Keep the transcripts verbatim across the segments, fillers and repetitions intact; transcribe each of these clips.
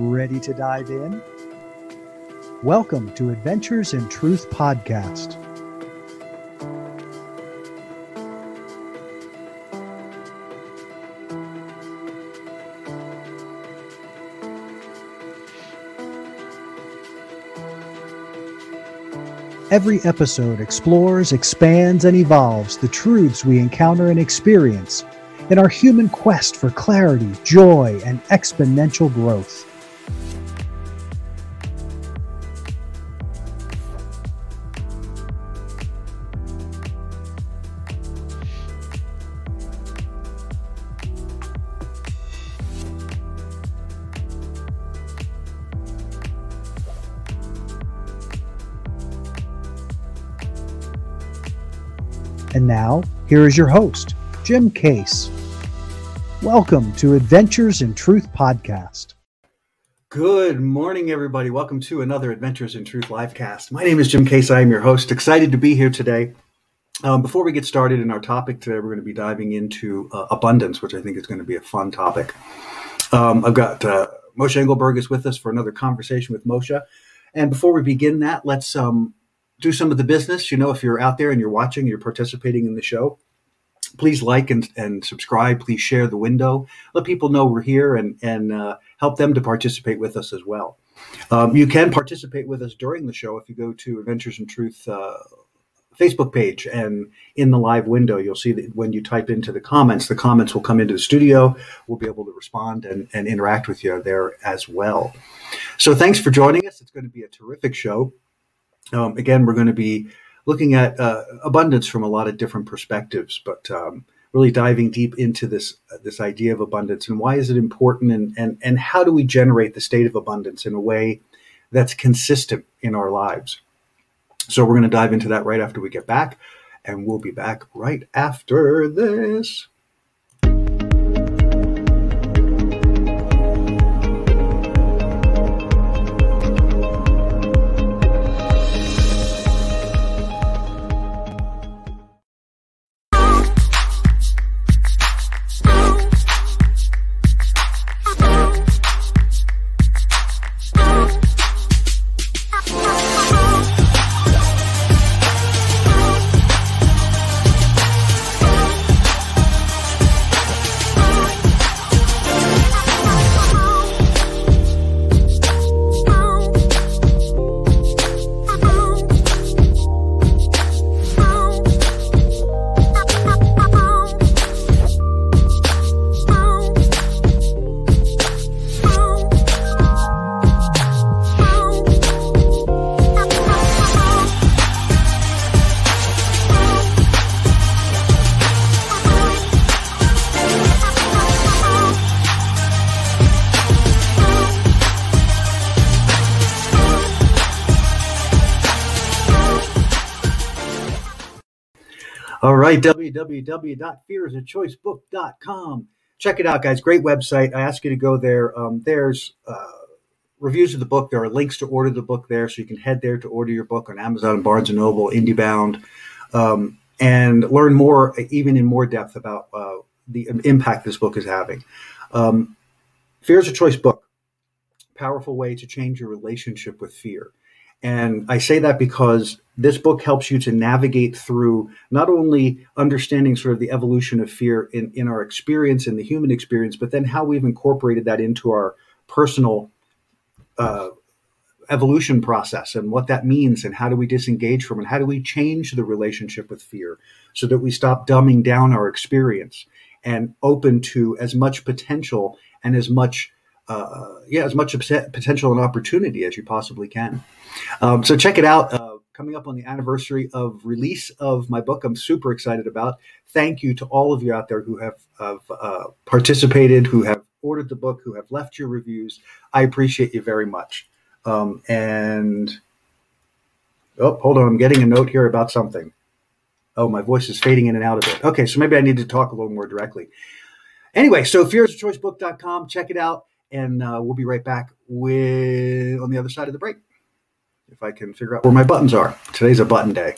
Ready to dive in? Welcome to Adventures in Truth Podcast. Every episode explores, expands, and evolves the truths we encounter and experience in our human quest for clarity, joy, and exponential growth. And now, here is your host, Jim Case. Welcome to Adventures in Truth Podcast. Good morning, everybody. Welcome to another Adventures in Truth livecast. My name is Jim Case. I am your host. Excited to be here today. Um, before we get started in our topic today, we're going to be diving into uh, abundance, which I think is going to be a fun topic. Um, I've got uh, Moshe Engelberg is with us for another conversation with Moshe. And before we begin that, let's um, do some of the business. You know, if you're out there and you're watching, you're participating in the show, please like and, and subscribe. Please share the window. Let people know we're here and, and uh, help them to participate with us as well. Um, you can participate with us during the show if you go to Adventures in Truth uh, Facebook page, and in the live window, you'll see that when you type into the comments, the comments will come into the studio. We'll be able to respond and, and interact with you there as well. So thanks for joining us. It's going to be a terrific show. Um, again, we're going to be looking at uh, abundance from a lot of different perspectives, but um, really diving deep into this uh, this idea of abundance and why is it important, and, and, and how do we generate the state of abundance in a way that's consistent in our lives. So we're going to dive into that right after we get back, and we'll be back right after this. All right, w w w dot fear is a choice book dot com. Check it out, guys. Great website. I ask you to go there. Um, there's uh, reviews of the book. There are links to order the book there, so you can head there to order your book on Amazon, Barnes and Noble, IndieBound, um, and learn more, even in more depth, about uh, the impact this book is having. Um, Fear is a Choice book. Powerful way to change your relationship with fear. And I say that because this book helps you to navigate through not only understanding sort of the evolution of fear in, in our experience, in the human experience, but then how we've incorporated that into our personal uh, evolution process and what that means and how do we disengage from it, and how do we change the relationship with fear so that we stop dumbing down our experience and open to as much potential and as much Uh, yeah, as much potential and opportunity as you possibly can. Um, so check it out. Uh, coming up on the anniversary of release of my book, I'm super excited about. Thank you to all of you out there who have, have uh, participated, who have ordered the book, who have left your reviews. I appreciate you very much. Um, and, oh, hold on. I'm getting a note here about something. Oh, my voice is fading in and out a bit. Okay, so maybe I need to talk a little more directly. Anyway, so fear is a choice book dot com. Check it out. And uh, we'll be right back with on the other side of the break. If I can figure out where my buttons are. Today's a button day.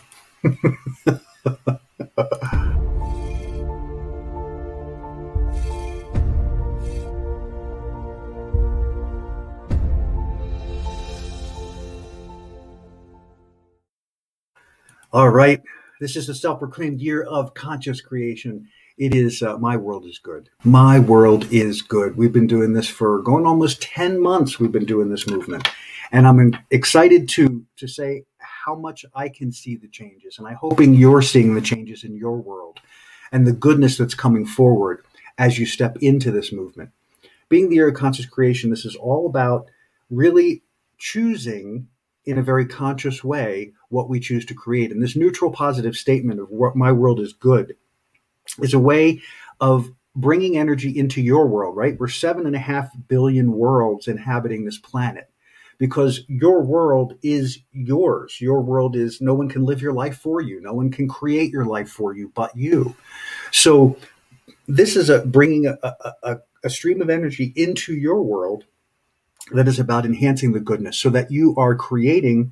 All right. This is the self-proclaimed year of conscious creation. It is uh, My World is Good. My World is Good. We've been doing this for going almost ten months. We've been doing this movement. And I'm excited to, to say how much I can see the changes. And I'm hoping you're seeing the changes in your world and the goodness that's coming forward as you step into this movement. Being the year of conscious creation, this is all about really choosing in a very conscious way what we choose to create. And this neutral positive statement of what my world is good is a way of bringing energy into your world, right? We're seven and a half billion worlds inhabiting this planet because your world is yours. Your world is, no one can live your life for you. No one can create your life for you but you. So this is a bringing a, a, a stream of energy into your world that is about enhancing the goodness so that you are creating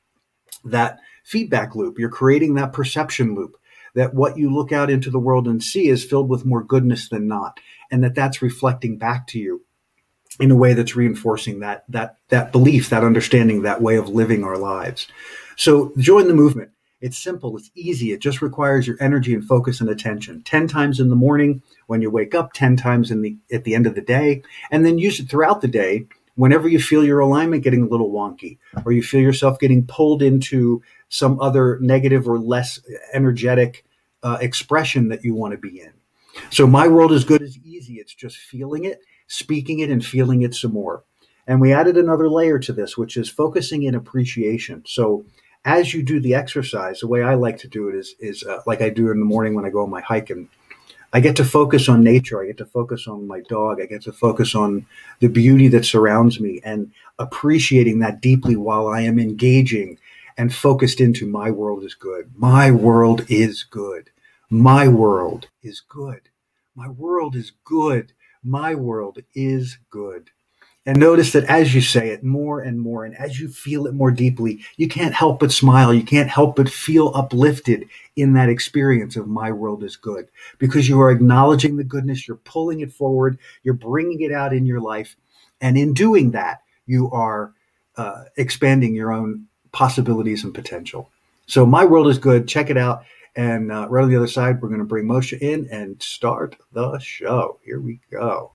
that feedback loop. You're creating that perception loop, that what you look out into the world and see is filled with more goodness than not. And that that's reflecting back to you in a way that's reinforcing that, that, that belief, that understanding, that way of living our lives. So join the movement. It's simple. It's easy. It just requires your energy and focus and attention. ten times in the morning when you wake up, ten times in the, at the end of the day, and then use it throughout the day. Whenever you feel your alignment getting a little wonky, or you feel yourself getting pulled into some other negative or less energetic uh, expression that you want to be in. So My World is Good is easy. It's just feeling it, speaking it, and feeling it some more. And we added another layer to this, which is focusing in appreciation. So as you do the exercise, the way I like to do it is, is uh, like I do in the morning when I go on my hike, and I get to focus on nature. I get to focus on my dog. I get to focus on the beauty that surrounds me and appreciating that deeply while I am engaging and focused into my world is good. My world is good. My world is good. My world is good. My world is good. And notice that as you say it more and more, and as you feel it more deeply, you can't help but smile. You can't help but feel uplifted in that experience of my world is good, because you are acknowledging the goodness. You're pulling it forward. You're bringing it out in your life. And in doing that, you are uh, expanding your own possibilities and potential. So My World is Good. Check it out. And uh, right on the other side, we're going to bring Moshe in and start the show. Here we go.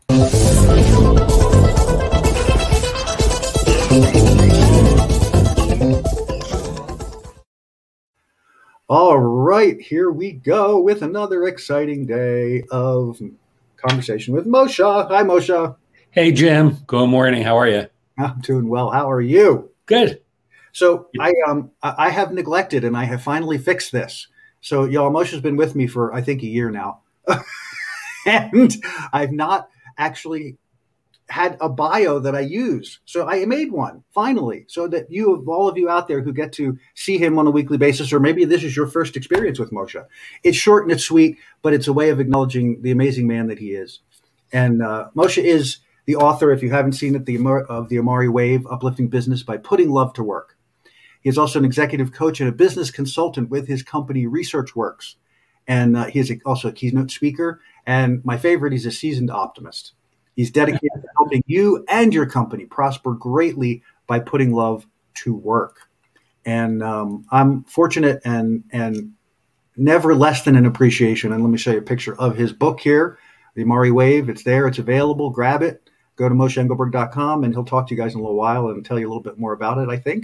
All right, here we go with another exciting day of conversation with Moshe. Hi, Moshe. Hey, Jim. Good morning. How are you? I'm doing well. How are you? Good. So I um I have neglected, and I have finally fixed this. So y'all, Moshe's been with me for I think a year now, and I've not actually had a bio that I use. So I made one finally, so that you, all of you out there who get to see him on a weekly basis, or maybe this is your first experience with Moshe. It's short and it's sweet, but it's a way of acknowledging the amazing man that he is. And uh, Moshe is the author, if you haven't seen it, the of the Amari Wave, Uplifting Business by Putting Love to Work. He is also an executive coach and a business consultant with his company ResearchWorks. And uh, he is also a keynote speaker. And my favorite, he's a seasoned optimist. He's dedicated to helping you and your company prosper greatly by putting love to work. And um, I'm fortunate and and never less than an appreciation. And let me show you a picture of his book here, The Amari Wave. It's there. It's available. Grab it. Go to Moshe Engelberg dot com, and he'll talk to you guys in a little while and tell you a little bit more about it, I think.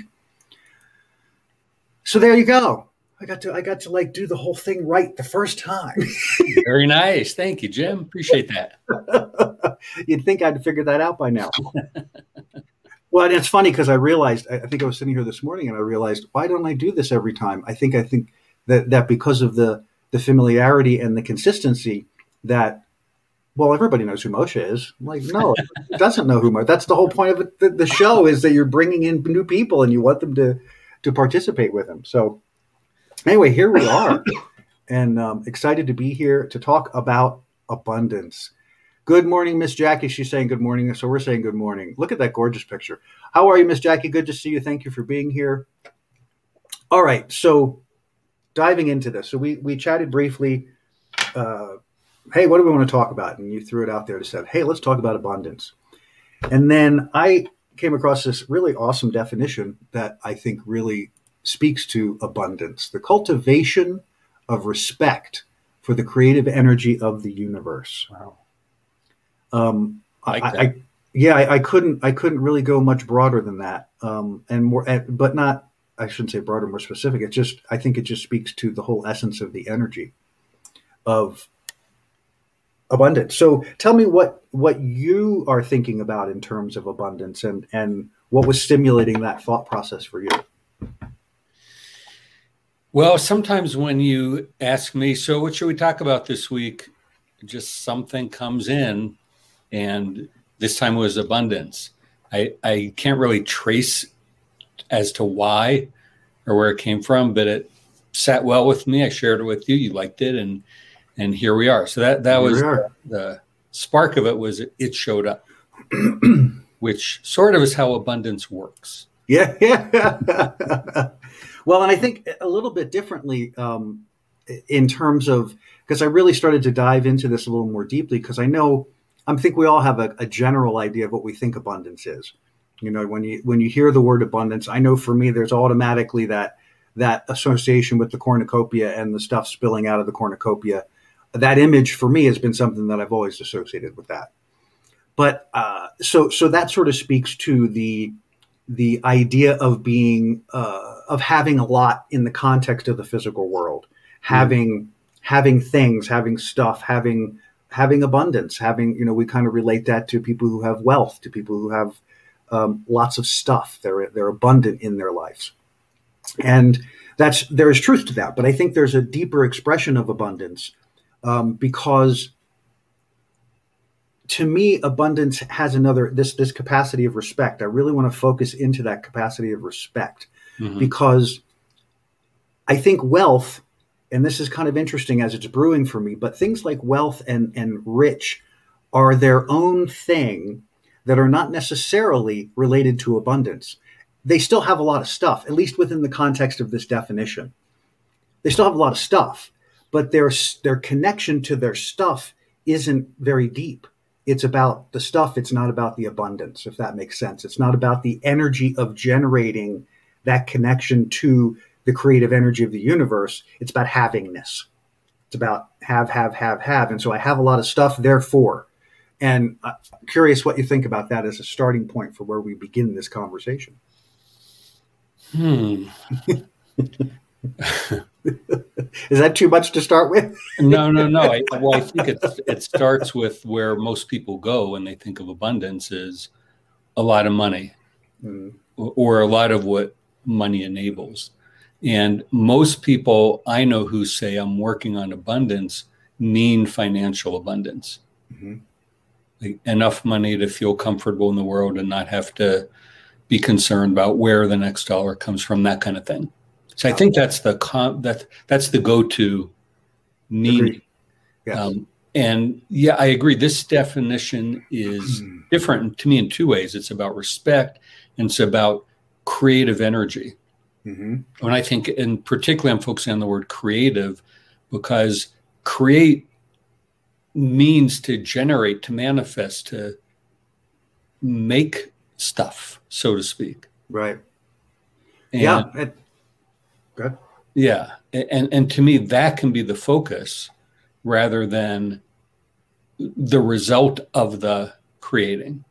So there you go. I got to I got to like do the whole thing right the first time. Very nice. Thank you, Jim. Appreciate that. You'd think I'd figured that out by now. Well, and it's funny because I realized, I think I was sitting here this morning and I realized, why don't I do this every time? I think I think that, that because of the, the familiarity and the consistency that, well, everybody knows who Moshe is. I'm like, no, it doesn't know who Moshe. That's the whole point of it. The, the show is that you're bringing in new people and you want them to, to participate with them. So anyway, here we are, and um, excited to be here to talk about abundance. Good morning, Miss Jackie. She's saying good morning, so we're saying good morning. Look at that gorgeous picture. How are you, Miss Jackie? Good to see you. Thank you for being here. All right, so diving into this. So we we chatted briefly. Uh, hey, what do we want to talk about? And you threw it out there to say, hey, let's talk about abundance. And then I came across this really awesome definition that I think really speaks to abundance, the cultivation of respect for the creative energy of the universe. Wow. Um, Like I, that. I, yeah, I, I couldn't, I couldn't really go much broader than that. Um, and more, but not, I shouldn't say broader, more specific. It just, I think it just speaks to the whole essence of the energy of abundance. So tell me what, what you are thinking about in terms of abundance, and, and what was stimulating that thought process for you. Well, sometimes when you ask me, so what should we talk about this week? Just something comes in, and this time it was abundance. I, I can't really trace as to why or where it came from, but it sat well with me. I shared it with you. You liked it, and and here we are. So that that Here was we are. the spark of it. Was it showed up, which sort of is how abundance works. Yeah, yeah. Well, and I think a little bit differently um, in terms of, because I really started to dive into this a little more deeply, because I know, I think we all have a, a general idea of what we think abundance is. You know, when you when you hear the word abundance, I know for me, there's automatically that that association with the cornucopia and the stuff spilling out of the cornucopia. That image for me has been something that I've always associated with that. But uh, so so that sort of speaks to the the idea of being uh, of having a lot in the context of the physical world, having mm. having things, having stuff, having having abundance, having, you know, we kind of relate that to people who have wealth, to people who have um, lots of stuff. They're they're abundant in their lives, and that's there is truth to that. But I think there's a deeper expression of abundance um, because. To me, abundance has another, this, this capacity of respect. I really want to focus into that capacity of respect mm-hmm. because I think wealth, and this is kind of interesting as it's brewing for me, but things like wealth and, and rich are their own thing that are not necessarily related to abundance. They still have a lot of stuff, at least within the context of this definition. They still have a lot of stuff, but their, their connection to their stuff isn't very deep. It's about the stuff. It's not about the abundance, if that makes sense. It's not about the energy of generating that connection to the creative energy of the universe. It's about havingness. It's about have, have, have, have. And so I have a lot of stuff, therefore. And I'm curious what you think about that as a starting point for where we begin this conversation. Hmm. Is that too much to start with? No, no, no. I, well, I think it, it starts with where most people go when they think of abundance is a lot of money mm. or, or a lot of what money enables. And most people I know who say I'm working on abundance mean financial abundance. Mm-hmm. Like enough money to feel comfortable in the world and not have to be concerned about where the next dollar comes from, that kind of thing. So I think that's the con- that that's the go-to meaning. Yes. Um, and yeah, I agree. This definition is different to me in two ways. It's about respect, and it's about creative energy. Mm-hmm. When I think, and particularly I'm focusing on the word creative, because create means to generate, to manifest, to make stuff, so to speak. Right. And, yeah. It- Good. Yeah. And and to me, that can be the focus rather than the result of the creating.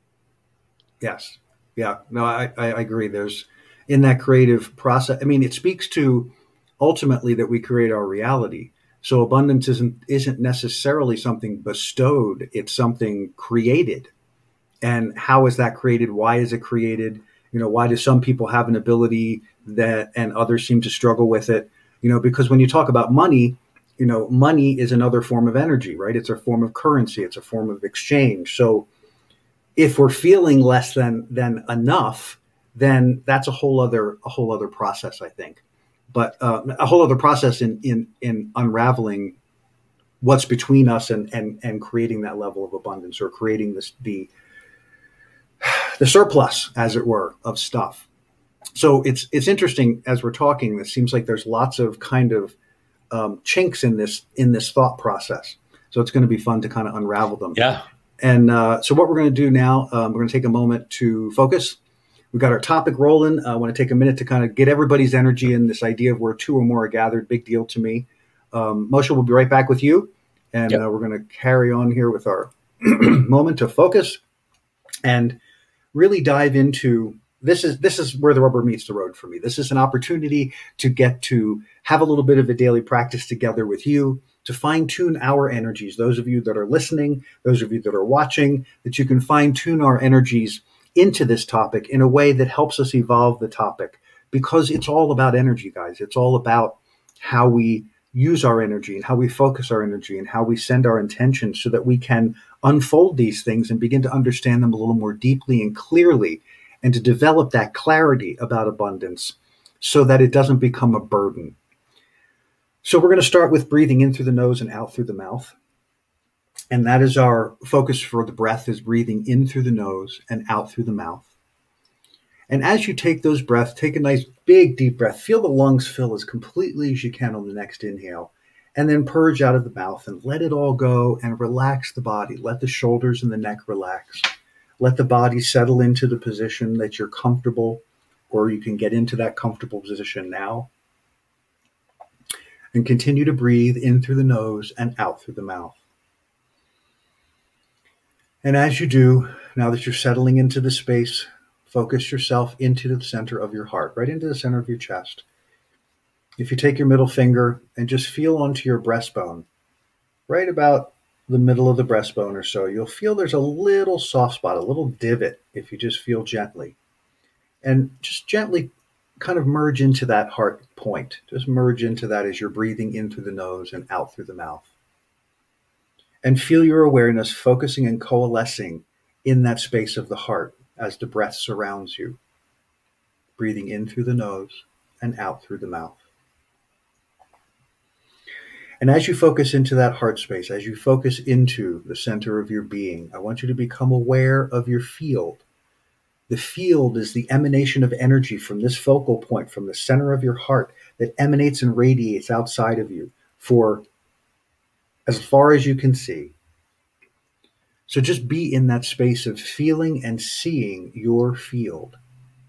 Yes. Yeah. No, I, I agree. There's in that creative process. I mean, it speaks to ultimately that we create our reality. So abundance isn't isn't necessarily something bestowed. It's something created. And how is that created? Why is it created? You know, why do some people have an ability that and others seem to struggle with it? You know, because when you talk about money, you know, money is another form of energy, right? It's a form of currency. It's a form of exchange. So if we're feeling less than than enough, then that's a whole other a whole other process, I think. But uh, a whole other process in in in unraveling what's between us and and and creating that level of abundance, or creating this the the surplus, as it were, of stuff. So it's it's interesting as we're talking. It seems like there's lots of kind of um, chinks in this in this thought process. So it's going to be fun to kind of unravel them. Yeah. And uh, so what we're going to do now, um, we're going to take a moment to focus. We've got our topic rolling. I want to take a minute to kind of get everybody's energy in this idea of where two or more are gathered. Big deal to me. Um, Moshe, we'll be right back with you. And yep. uh, we're going to carry on here with our moment of focus and really dive into this is this is where the rubber meets the road for me. This is an opportunity to get to have a little bit of a daily practice together with you, to fine-tune our energies. Those of you that are listening, those of you that are watching, that you can fine-tune our energies into this topic in a way that helps us evolve the topic, because it's all about energy, guys. It's all about how we use our energy and how we focus our energy and how we send our intention so that we can unfold these things and begin to understand them a little more deeply and clearly, and to develop that clarity about abundance so that it doesn't become a burden. So we're going to start with breathing in through the nose and out through the mouth. And that is our focus for the breath, is breathing in through the nose and out through the mouth. And as you take those breaths, take a nice big deep breath. Feel the lungs fill as completely as you can on the next inhale. And then purge out of the mouth and let it all go and relax the body. Let the shoulders and the neck relax. Let the body settle into the position that you're comfortable, or you can get into that comfortable position now. And continue to breathe in through the nose and out through the mouth. And as you do, now that you're settling into the space, focus yourself into the center of your heart, right into the center of your chest. If you take your middle finger and just feel onto your breastbone, right about the middle of the breastbone or so, you'll feel there's a little soft spot, a little divot, if you just feel gently. And just gently kind of merge into that heart point. Just merge into that as you're breathing in through the nose and out through the mouth. And feel your awareness focusing and coalescing in that space of the heart as the breath surrounds you. Breathing in through the nose and out through the mouth. And as you focus into that heart space, as you focus into the center of your being, I want you to become aware of your field. The field is the emanation of energy from this focal point, from the center of your heart, that emanates and radiates outside of you for as far as you can see. So just be in that space of feeling and seeing your field.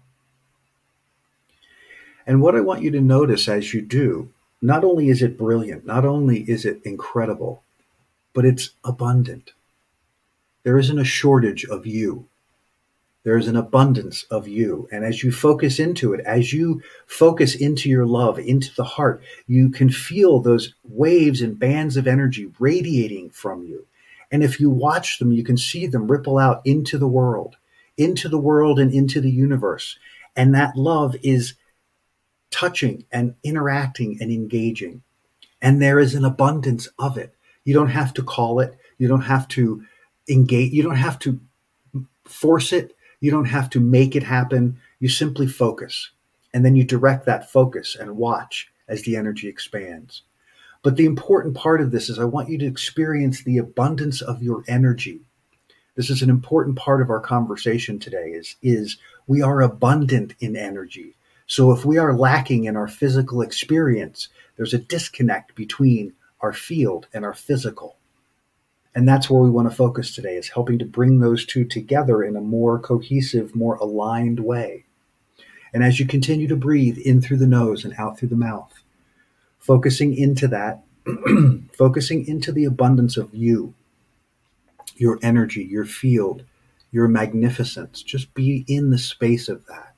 And what I want you to notice as you do, not only is it brilliant, not only is it incredible, but it's abundant. There isn't a shortage of you. There is an abundance of you. And as you focus into it, as you focus into your love, into the heart, you can feel those waves and bands of energy radiating from you. And if you watch them, you can see them ripple out into the world, into the world and into the universe. And that love is touching and interacting and engaging. And there is an abundance of it. You don't have to call it. You don't have to engage. You don't have to force it. You don't have to make it happen. You simply focus. And then you direct that focus and watch as the energy expands. But the important part of this is I want you to experience the abundance of your energy. This is an important part of our conversation today is, is we are abundant in energy. So if we are lacking in our physical experience, there's a disconnect between our field and our physical. And that's where we want to focus today, is helping to bring those two together in a more cohesive, more aligned way. And as you continue to breathe in through the nose and out through the mouth, focusing into that, focusing into the abundance of you, your energy, your field, your magnificence, just be in the space of that.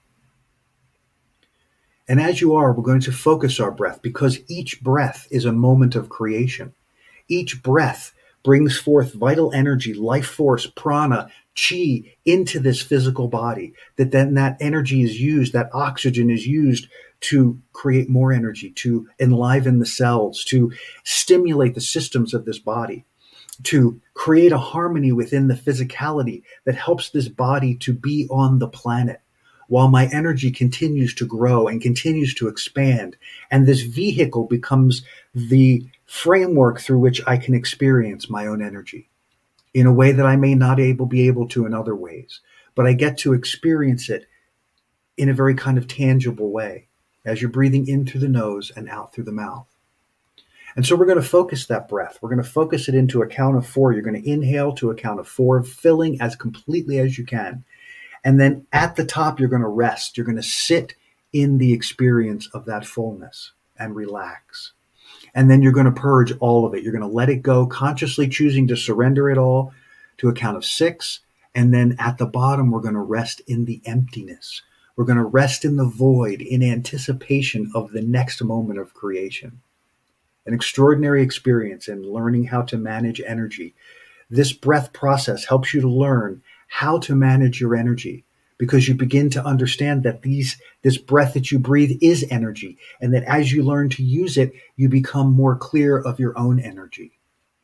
And as you are, we're going to focus our breath, because each breath is a moment of creation. Each breath brings forth vital energy, life force, prana, chi into this physical body, that then that energy is used, that oxygen is used to create more energy, to enliven the cells, to stimulate the systems of this body, to create a harmony within the physicality that helps this body to be on the planet, while my energy continues to grow and continues to expand. And this vehicle becomes the framework through which I can experience my own energy in a way that I may not able be able to in other ways. But I get to experience it in a very kind of tangible way as you're breathing in through the nose and out through the mouth. And so we're going to focus that breath. We're going to focus it into a count of four. You're going to inhale to a count of four, filling as completely as you can. And then at the top, you're going to rest. You're going to sit in the experience of that fullness and relax. And then you're going to purge all of it. You're going to let it go, consciously choosing to surrender it all to a count of six. And then at the bottom, we're going to rest in the emptiness. We're going to rest in the void in anticipation of the next moment of creation. An extraordinary experience in learning how to manage energy. This breath process helps you to learn how to manage your energy, because you begin to understand that these this breath that you breathe is energy, and that as you learn to use it, you become more clear of your own energy.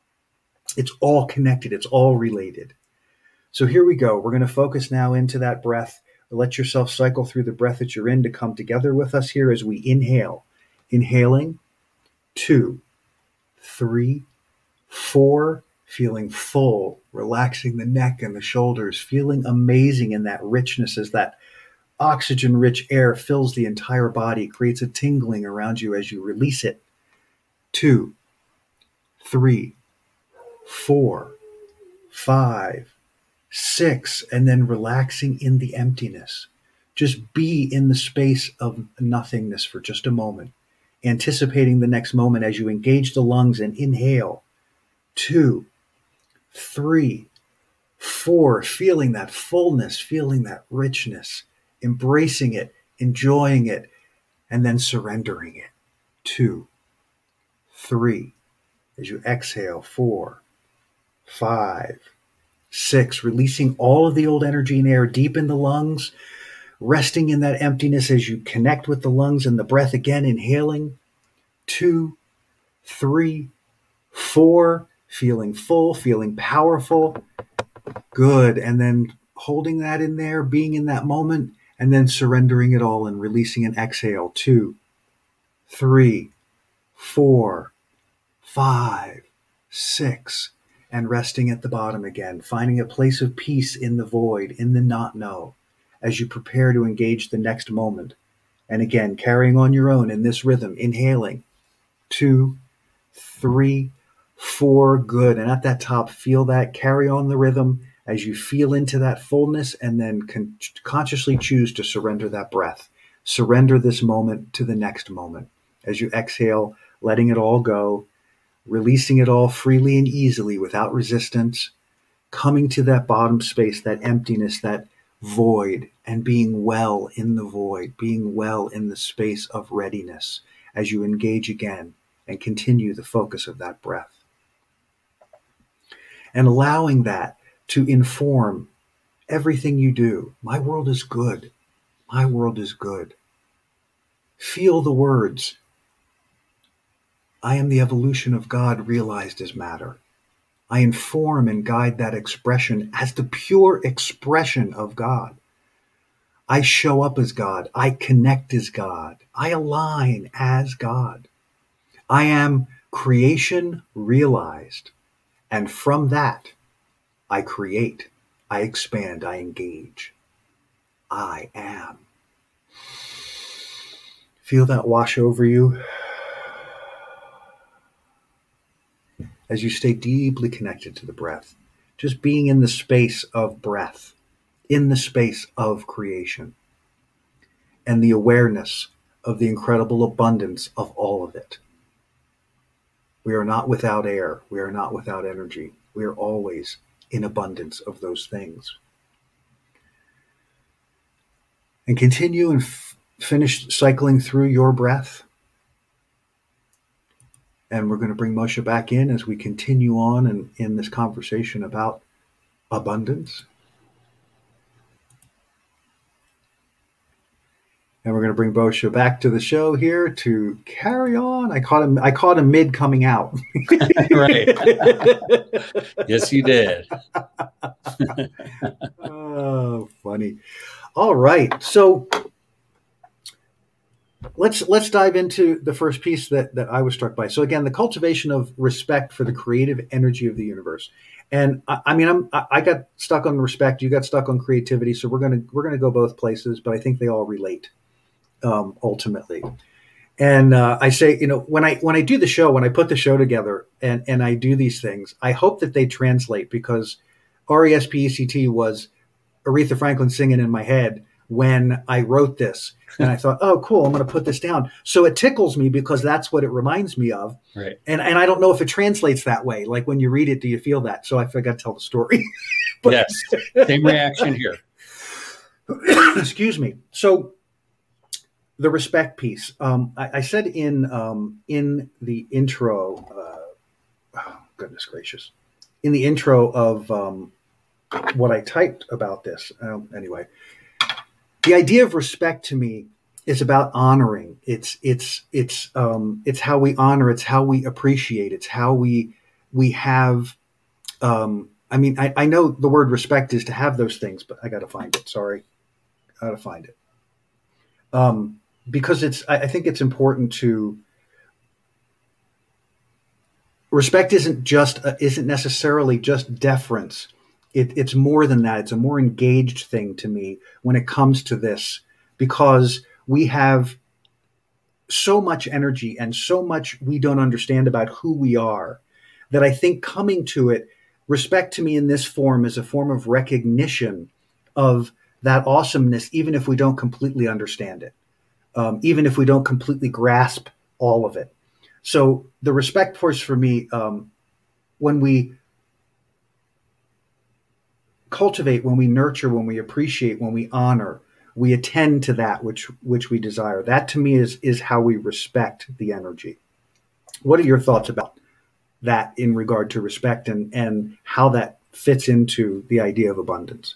It's all connected. It's all related. So here we go. We're going to focus now into that breath. Let yourself cycle through the breath that you're in to come together with us here as we inhale. Inhaling, two, three, four, feeling full, relaxing the neck and the shoulders, feeling amazing in that richness as that oxygen-rich air fills the entire body, creates a tingling around you as you release it. Two, three, four, five, six, and then relaxing in the emptiness. Just be in the space of nothingness for just a moment, anticipating the next moment as you engage the lungs and inhale. Two, three, four, feeling that fullness, feeling that richness, embracing it, enjoying it, and then surrendering it. Two, three, as you exhale, four, five, six, releasing all of the old energy and air deep in the lungs, resting in that emptiness as you connect with the lungs and the breath again, inhaling. Two, three, four, feeling full, feeling powerful. Good. And then holding that in there, being in that moment, and then surrendering it all and releasing an exhale. Two, three, four, five, six, and resting at the bottom again, finding a place of peace in the void, in the not know, as you prepare to engage the next moment. And again, carrying on your own in this rhythm, inhaling. Two, three, four, good. And at that top, feel that, carry on the rhythm as you feel into that fullness, and then con- consciously choose to surrender that breath. Surrender this moment to the next moment. As you exhale, letting it all go, releasing it all freely and easily without resistance, coming to that bottom space, that emptiness, that void, and being well in the void, being well in the space of readiness as you engage again and continue the focus of that breath. And allowing that to inform everything you do. My world is good. My world is good. Feel the words. I am the evolution of God realized as matter. I inform and guide that expression as the pure expression of God. I show up as God. I connect as God. I align as God. I am creation realized. And from that, I create, I expand, I engage. I am. Feel that wash over you as you stay deeply connected to the breath. Just being in the space of breath, in the space of creation, and the awareness of the incredible abundance of all of it. We are not without air. We are not without energy. We are always in abundance of those things. And continue and f- finish cycling through your breath. And we're going to bring Moshe back in as we continue on in, in this conversation about abundance. And we're going to bring Moshe back to the show here to carry on. I caught him. I caught him mid coming out. Right. Yes, you did. Oh, funny. All right. So let's let's dive into the first piece that that I was struck by. So again, the cultivation of respect for the creative energy of the universe. And I, I mean, I'm I got stuck on respect. You got stuck on creativity. So we're gonna we're gonna go both places, but I think they all relate. Um, ultimately. And uh, I say, you know, when I when I do the show, when I put the show together and, and I do these things, I hope that they translate, because R E S P E C T was Aretha Franklin singing in my head when I wrote this. And I thought, oh, cool, I'm going to put this down. So it tickles me because that's what it reminds me of. Right. And and I don't know if it translates that way. Like when you read it, do you feel that? So I forgot to tell the story. But, yes. Same reaction here. Excuse me. So the respect piece. Um, I, I said in um, in the intro, uh, oh, goodness gracious, in the intro of um, what I typed about this. Um, anyway, the idea of respect to me is about honoring. It's it's it's um, it's how we honor. It's how we appreciate. It's how we we have. Um, I mean, I, I know the word respect is to have those things, but I got to find it. Sorry, I got to find it. Um, because it's, I, I think it's important to respect. Isn't just uh, isn't necessarily just deference. It, it's more than that. It's a more engaged thing to me when it comes to this, because we have so much energy and so much we don't understand about who we are, that I think coming to it, respect to me in this form is a form of recognition of that awesomeness, even if we don't completely understand it, um, even if we don't completely grasp all of it. So the respect force for me, um, when we cultivate, when we nurture, when we appreciate, when we honor, we attend to that which which we desire. That to me is is how we respect the energy. What are your thoughts about that in regard to respect, and, and how that fits into the idea of abundance?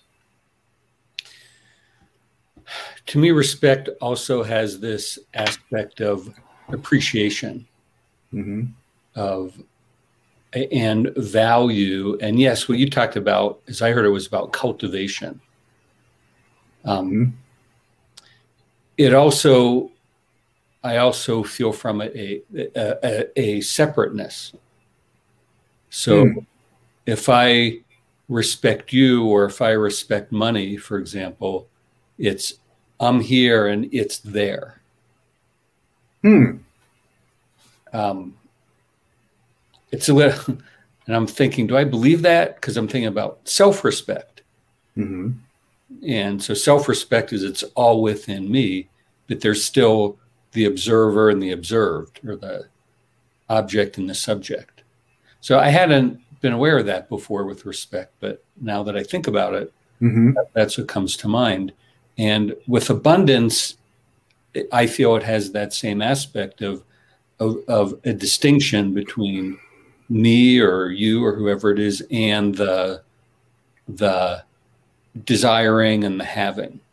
To me, respect also has this aspect of appreciation, mm-hmm. of and value. And yes, what you talked about, as I heard it, was about cultivation. Um, mm-hmm. It also, I also feel from it a, a, a separateness. So mm. if I respect you, or if I respect money, for example, it's I'm here and it's there. Hmm. Um, it's a little, and I'm thinking, do I believe that? Because I'm thinking about self-respect. Mm-hmm. And so self-respect is it's all within me, but there's still the observer and the observed, or the object and the subject. So I hadn't been aware of that before with respect, but now that I think about it, mm-hmm. that's what comes to mind. And with abundance, I feel it has that same aspect of, of, of a distinction between me or you or whoever it is, and the, the desiring and the having.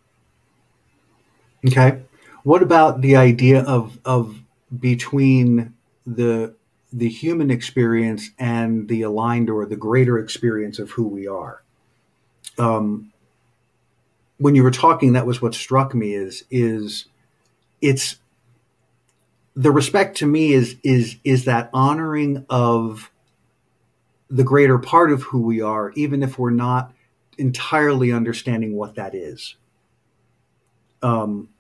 Okay. What about the idea of, of between the, the human experience and the aligned or the greater experience of who we are? Um, when you were talking, that was what struck me is, is it's the respect to me is, is, is that honoring of the greater part of who we are, even if we're not entirely understanding what that is. Um,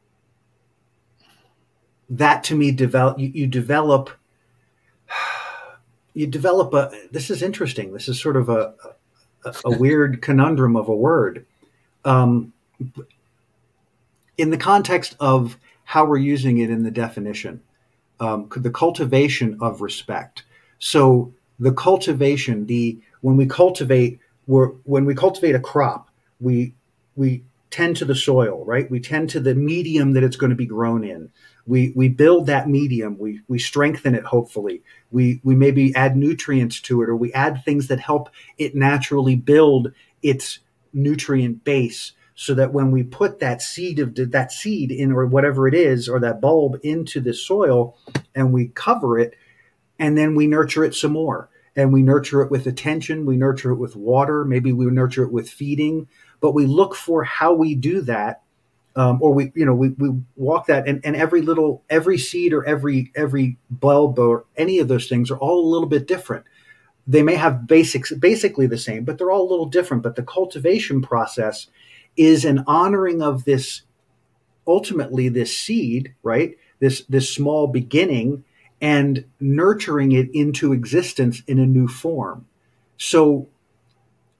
that to me develop, you, you develop, you develop a, this is interesting. This is sort of a, a, a weird conundrum of a word. Um, in the context of how we're using it in the definition, um, the cultivation of respect. So the cultivation, the, when we cultivate, we're, when we cultivate a crop, we, we tend to the soil, right? We tend to the medium that it's going to be grown in. We, we build that medium. We, we strengthen it. Hopefully we, we maybe add nutrients to it, or we add things that help it naturally build its nutrient base, so that when we put that seed of that seed in, or whatever it is, or that bulb into the soil, and we cover it, and then we nurture it some more, and we nurture it with attention, we nurture it with water, maybe we nurture it with feeding, but we look for how we do that, um, or we, you know, we, we walk that, and, and every little, every seed or every every bulb or any of those things are all a little bit different. They may have basics, basically the same, but they're all a little different. But the cultivation process is an honoring of this, ultimately this seed, right? This, this small beginning, and nurturing it into existence in a new form. So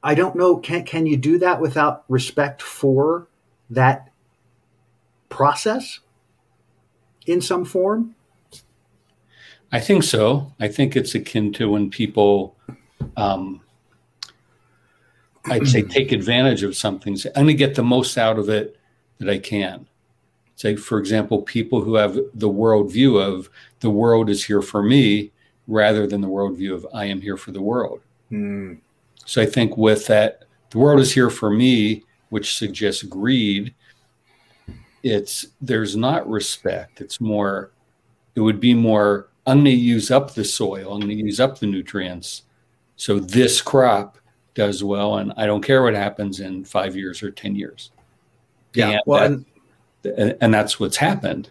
I don't know, can can you do that without respect for that process in some form? I think so. I think it's akin to when people, um, I'd say, take advantage of something. Say, I'm going to get the most out of it that I can. Say, for example, people who have the worldview of the world is here for me rather than the worldview of I am here for the world. Mm. So I think with that, the world is here for me, which suggests greed. It's there's not respect. It's more, it would be more, I'm going to use up the soil. I'm going to use up the nutrients. So this crop does well, and I don't care what happens in five years or ten years. Yeah. And well, that, and- And, and that's what's happened.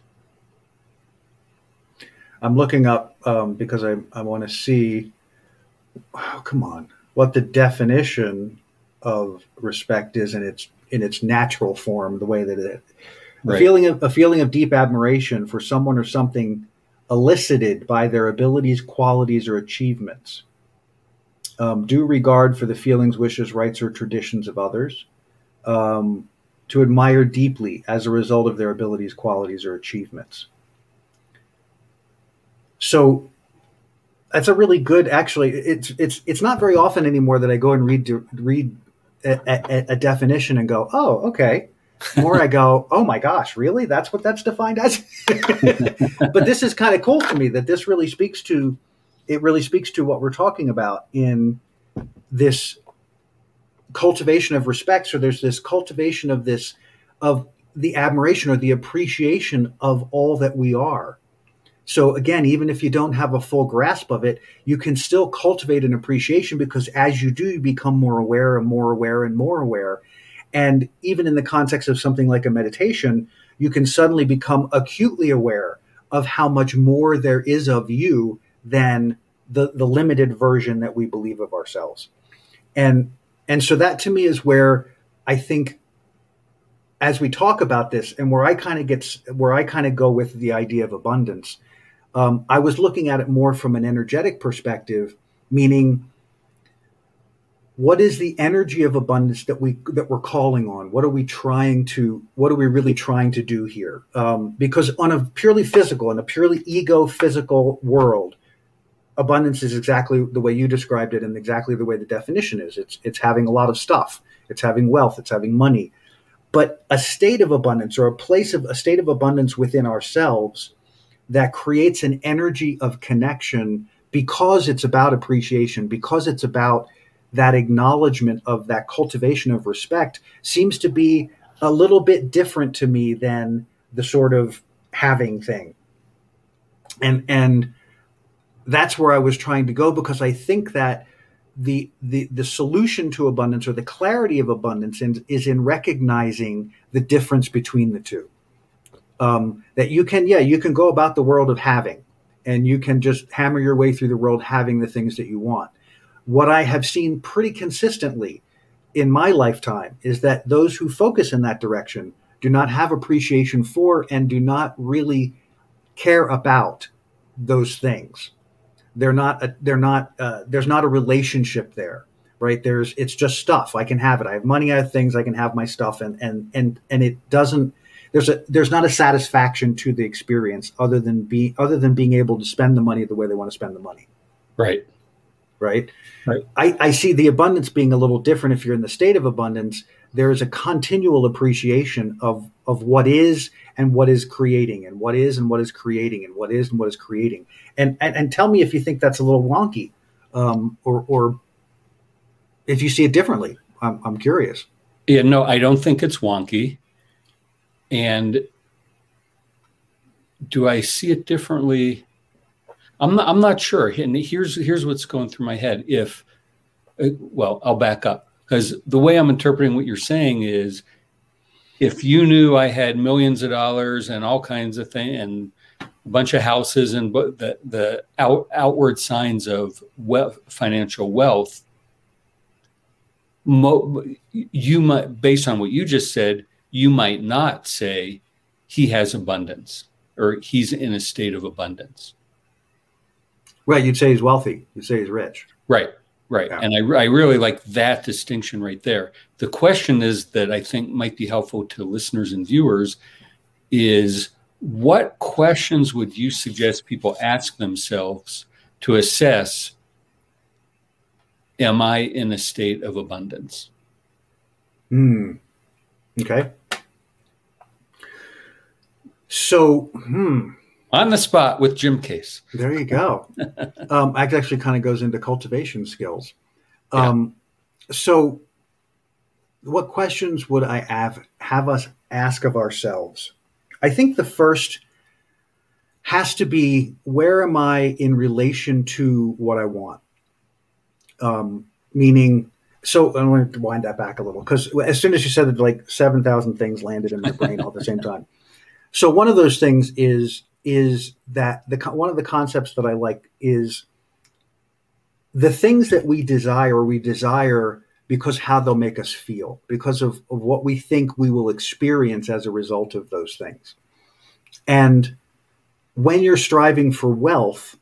I'm looking up um, because I, I want to see, oh, come on, what the definition of respect is in its in its natural form, the way that it, Right. a feeling of a feeling of deep admiration for someone or something elicited by their abilities, qualities, or achievements. Um, due regard for the feelings, wishes, rights, or traditions of others. Um, to admire deeply as a result of their abilities, qualities, or achievements. So that's a really good, actually, it's it's it's not very often anymore that I go and read read a, a, a definition and go, oh, okay. Or I go, oh my gosh, really? That's what that's defined as? But this is kind of cool to me that this really speaks to, it really speaks to what we're talking about in this cultivation of respect. So there's this cultivation of this, of the admiration or the appreciation of all that we are. So again, even if you don't have a full grasp of it, you can still cultivate an appreciation, because as you do, you become more aware and more aware and more aware. And even in the context of something like a meditation, you can suddenly become acutely aware of how much more there is of you than the, the limited version that we believe of ourselves. And And so that to me is where I think, as we talk about this, and where I kind of gets, where I kind of go with the idea of abundance, um, I was looking at it more from an energetic perspective, meaning, what is the energy of abundance that we that we're calling on? What are we trying to? What are we really trying to do here? Um, because on a purely physical, in a purely ego physical world, abundance is exactly the way you described it, and exactly the way the definition is. It's it's having a lot of stuff. It's having wealth. It's having money. But a state of abundance, or a place of a state of abundance within ourselves, that creates an energy of connection, because it's about appreciation, because it's about that acknowledgement of that cultivation of respect, seems to be a little bit different to me than the sort of having thing. And and that's where I was trying to go, because I think that the the the solution to abundance, or the clarity of abundance, in, is in recognizing the difference between the two. Um, that you can, yeah, you can go about the world of having, and you can just hammer your way through the world having the things that you want. What I have seen pretty consistently in my lifetime is that those who focus in that direction do not have appreciation for, and do not really care about those things. They're not, a, they're not, uh, there's not a relationship there, right? There's, it's just stuff. I can have it. I have money, I have things, I can have my stuff. And, and, and, and it doesn't, there's a, there's not a satisfaction to the experience other than being, other than being able to spend the money the way they want to spend the money. Right. Right. Right. I, I see the abundance being a little different. If you're in the state of abundance, there is a continual appreciation of, of what is and what is creating, and what is and what is creating, and what is and what is creating. And and, and tell me if you think that's a little wonky, um, or or if you see it differently. I'm, I'm curious. Yeah, no, I don't think it's wonky. And do I see it differently? I'm not, I'm not sure. And here's here's what's going through my head. If, well, I'll back up, because the way I'm interpreting what you're saying is, if you knew I had millions of dollars and all kinds of things, and a bunch of houses, and the the out, outward signs of wealth, financial wealth, mo, you might, based on what you just said, you might not say he has abundance, or he's in a state of abundance. Right. You'd say he's wealthy. You'd say he's rich. Right. Right. Yeah. And I, I really like that distinction right there. The question is that I think might be helpful to listeners and viewers is, what questions would you suggest people ask themselves to assess, am I in a state of abundance? Hmm. Okay. So, hmm. On the spot with Jim Case. There you go. um, that actually kind of goes into cultivation skills. Um, yeah. So what questions would I have, have us ask of ourselves? I think the first has to be, where am I in relation to what I want? Um, meaning, so I want to wind that back a little, because as soon as you said it, like seven thousand things landed in my brain all at the same time. So one of those things is, is that the one of the concepts that I like is the things that we desire, we desire because how they'll make us feel, because of, of what we think we will experience as a result of those things. And when you're striving for wealth,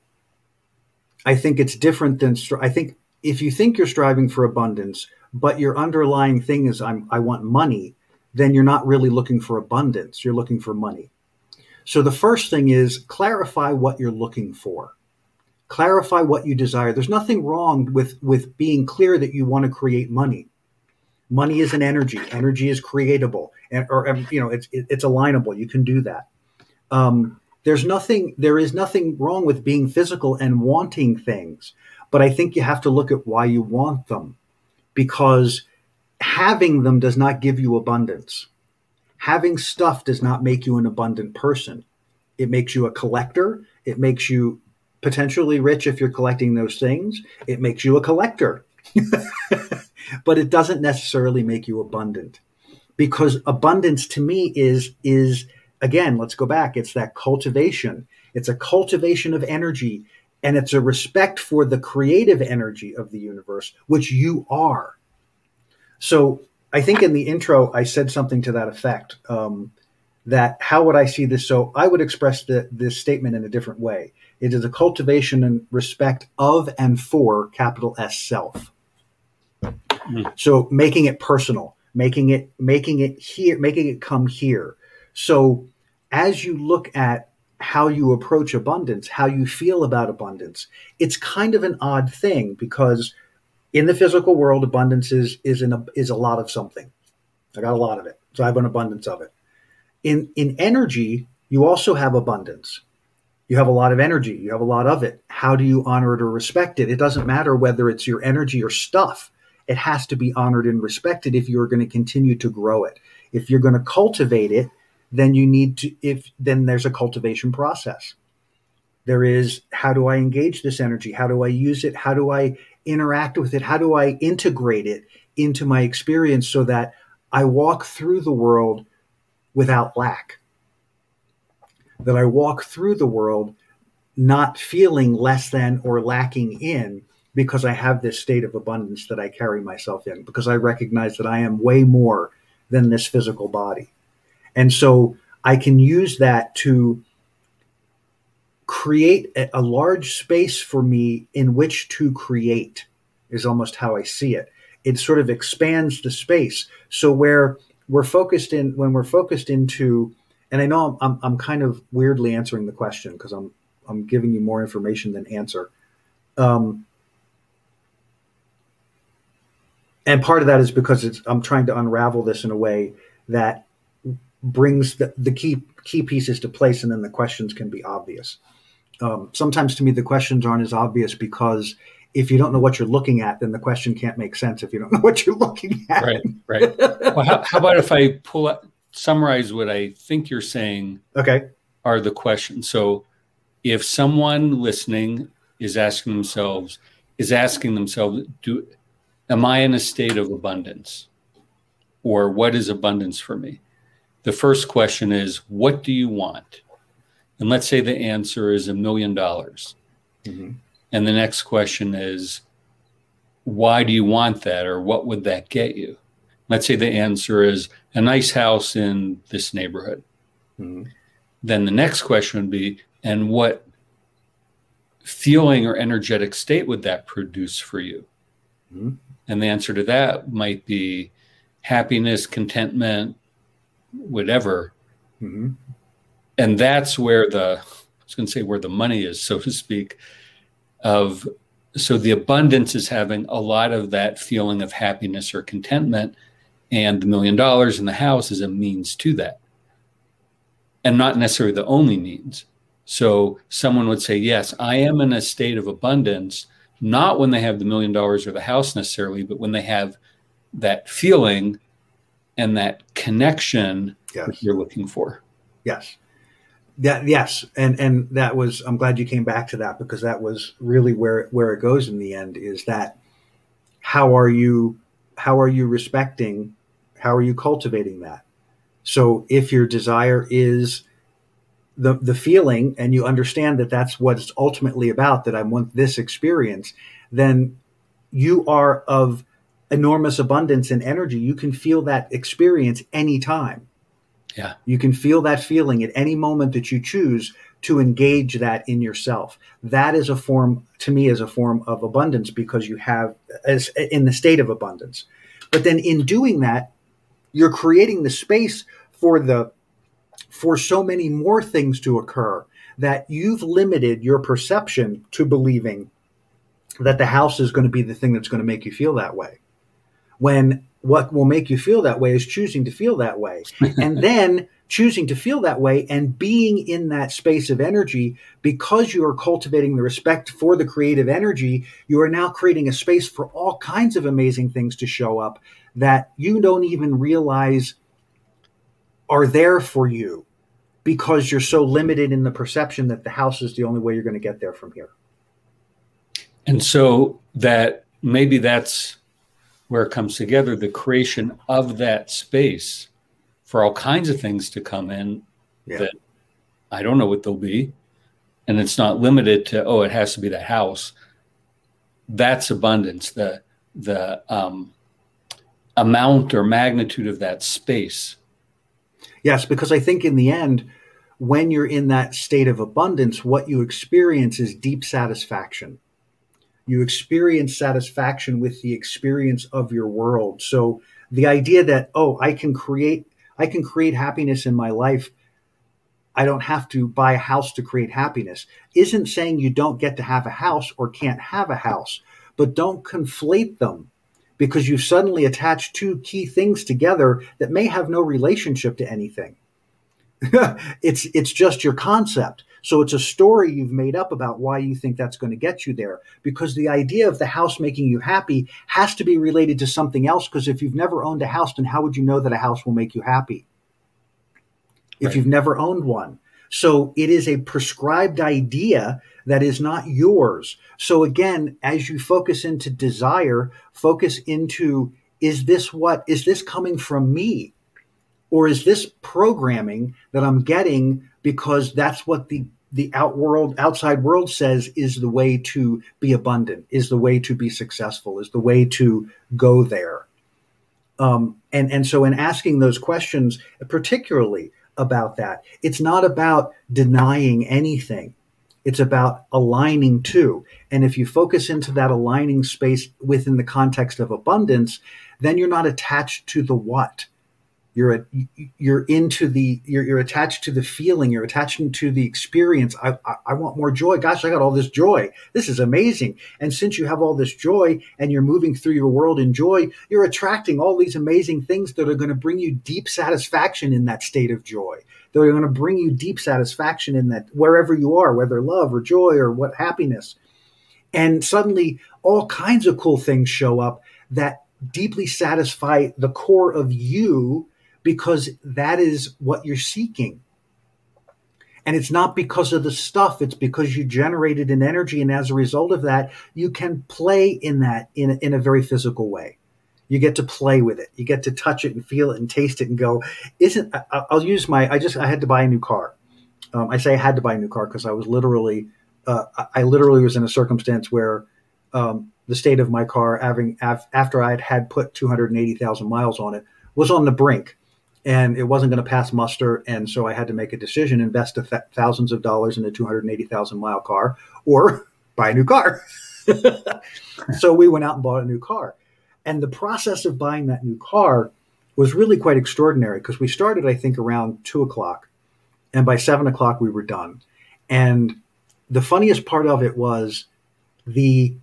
I think it's different than, I think if you think you're striving for abundance, but your underlying thing is I'm, I want money, then you're not really looking for abundance. You're looking for money. So the first thing is clarify what you're looking for. Clarify what you desire. There's nothing wrong with, with being clear that you want to create money. Money is an energy. Energy is creatable, and, or you know, it's it, it's alignable. You can do that. Um, there's nothing. There is nothing wrong with being physical and wanting things, but I think you have to look at why you want them, because having them does not give you abundance. Having stuff does not make you an abundant person. It makes you a collector. It makes you potentially rich if you're collecting those things. It makes you a collector. But it doesn't necessarily make you abundant, because abundance to me is, is again, let's go back. It's that cultivation. It's a cultivation of energy, and it's a respect for the creative energy of the universe, which you are. So I think in the intro, I said something to that effect, um, that how would I see this? So I would express the, this statement in a different way. It is a cultivation and respect of and for capital S self. Mm. So making it personal, making it, making it here, making it come here. So as you look at how you approach abundance, how you feel about abundance, it's kind of an odd thing, because in the physical world, abundance is, is, in a, is a lot of something. I got a lot of it, so I have an abundance of it. In, in energy, you also have abundance. You have a lot of energy. You have a lot of it. How do you honor it or respect it? It doesn't matter whether it's your energy or stuff. It has to be honored and respected if you're going to continue to grow it. If you're going to cultivate it, then you need to, if, then there's a cultivation process. There is, how do I engage this energy? How do I use it? How do I interact with it? How do I integrate it into my experience so that I walk through the world without lack? That I walk through the world not feeling less than or lacking in, because I have this state of abundance that I carry myself in, because I recognize that I am way more than this physical body. And so I can use that to create a, a large space for me in which to create, is almost how I see it. It sort of expands the space. So where we're focused in, when we're focused into, and I know I'm, I'm, I'm kind of weirdly answering the question because I'm, I'm giving you more information than answer. Um, and part of that is because it's, I'm trying to unravel this in a way that brings the, the key key pieces to place, and then the questions can be obvious. Um, sometimes to me, the questions aren't as obvious, because if you don't know what you're looking at, then the question can't make sense if you don't know what you're looking at. Right, right. Well, how, how about if I pull up, summarize what I think you're saying okay. are the questions. So if someone listening is asking themselves, is asking themselves, do, am I in a state of abundance? Or what is abundance for me? The first question is, what do you want? And let's say the answer is a million dollars. Mm-hmm. And the next question is, why do you want that? Or what would that get you? Let's say the answer is a nice house in this neighborhood. Mm-hmm. Then the next question would be, and what feeling or energetic state would that produce for you? Mm-hmm. And the answer to that might be happiness, contentment, whatever. Mm-hmm. And that's where the, I was going to say where the money is, so to speak, of, so the abundance is having a lot of that feeling of happiness or contentment, and the million dollars in the house is a means to that, and not necessarily the only means. So someone would say, yes, I am in a state of abundance, not when they have the million dollars or the house necessarily, but when they have that feeling and that connection yes. that you're looking for. Yes. That, yes. And, and that was, I'm glad you came back to that, because that was really where, where it goes in the end, is that how are you, how are you respecting, how are you cultivating that? So if your desire is the, the feeling, and you understand that that's what it's ultimately about, that I want this experience, then you are of enormous abundance and energy. You can feel that experience anytime. Yeah. You can feel that feeling at any moment that you choose to engage that in yourself. That is a form, to me, is a form of abundance, because you have, as in the state of abundance. But then in doing that, you're creating the space for the, for so many more things to occur, that you've limited your perception to believing that the house is going to be the thing that's going to make you feel that way. When what will make you feel that way is choosing to feel that way. And then choosing to feel that way and being in that space of energy, because you are cultivating the respect for the creative energy, you are now creating a space for all kinds of amazing things to show up that you don't even realize are there for you, because you're so limited in the perception that the house is the only way you're going to get there from here. And so that maybe that's where it comes together, the creation of that space for all kinds of things to come in yeah. that I don't know what they'll be. And it's not limited to, oh, it has to be the house. That's abundance, the the um, amount or magnitude of that space. Yes, because I think in the end, when you're in that state of abundance, what you experience is deep satisfaction. You experience satisfaction with the experience of your world. So the idea that, oh, I can create, I can create happiness in my life, I don't have to buy a house to create happiness, isn't saying you don't get to have a house or can't have a house, but don't conflate them, because you've suddenly attached two key things together that may have no relationship to anything. it's it's just your concept. So it's a story you've made up about why you think that's going to get you there, because the idea of the house making you happy has to be related to something else, because if you've never owned a house, then how would you know that a house will make you happy if right. you've never owned one? So it is a prescribed idea that is not yours. So again, as you focus into desire, focus into, is this what, is this coming from me? Or is this programming that I'm getting because that's what the, the out world, outside world says is the way to be abundant, is the way to be successful, is the way to go there. Um, and, and so in asking those questions, particularly about that, it's not about denying anything. It's about aligning to. And if you focus into that aligning space within the context of abundance, then you're not attached to the what. You're a, you're into the you're, you're attached to the feeling. You're attached to the experience. I, I I want more joy. Gosh, I got all this joy. This is amazing. And since you have all this joy and you're moving through your world in joy, you're attracting all these amazing things that are going to bring you deep satisfaction in that state of joy. They're going to bring you deep satisfaction in that wherever you are, whether love or joy or what happiness. And suddenly, all kinds of cool things show up that deeply satisfy the core of you, because that is what you're seeking. And it's not because of the stuff, it's because you generated an energy. And as a result of that, you can play in that in, in a very physical way. You get to play with it. You get to touch it and feel it and taste it and go, isn't, I, I'll use my, I just, I had to buy a new car. Um, I say I had to buy a new car because I was literally, uh, I literally was in a circumstance where um, the state of my car, having, after I had, had put two hundred eighty thousand miles on it, was on the brink. And it wasn't going to pass muster. And so I had to make a decision, invest th- thousands of dollars in a two hundred eighty thousand mile car or buy a new car. So we went out and bought a new car. And the process of buying that new car was really quite extraordinary because we started, I think, around two o'clock. And by seven o'clock, we were done. And the funniest part of it was the,